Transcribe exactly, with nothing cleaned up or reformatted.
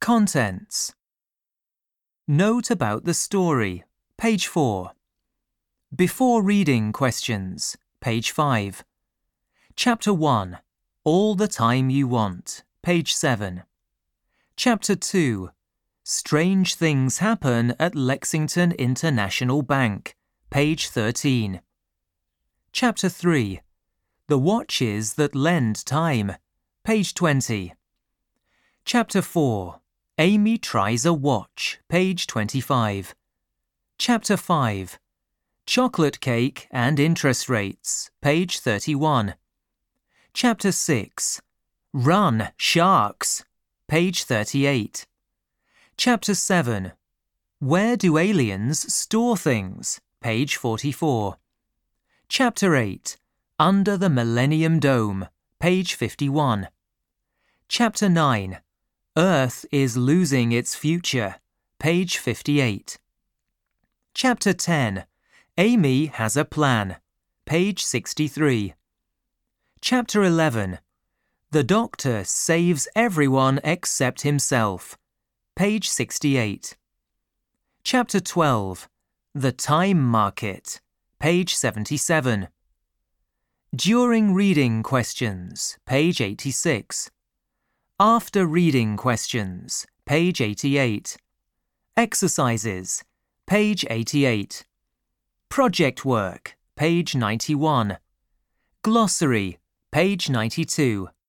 Contents. Note about the story, page four. Before reading questions, page five. Chapter one, All the Time You Want, page seven. Chapter two, Strange Things Happen at Lexington International Bank, page thirteen. Chapter three, The Watches That Lend Time, page twenty. Chapter four, Amy Tries a Watch, page twenty-five. Chapter five, Chocolate Cake and Interest Rates, page thirty-one. Chapter six, Run, Sharks, page thirty-eight. Chapter seven, Where Do Aliens Store Things, page forty-four. Chapter eight, Under the Millennium Dome, page fifty-one. Chapter nine, Earth is Losing Its Future, page fifty-eight. Chapter ten, Amy Has a Plan, page sixty-three. Chapter eleven, The Doctor Saves Everyone Except Himself, page sixty-eight. Chapter twelve, The Time Market, page seventy-seven. During reading questions, page eighty-six. After reading questions, page eighty-eight. Exercises, page eighty-eight. Project work, page ninety-one. Glossary, page ninety-two.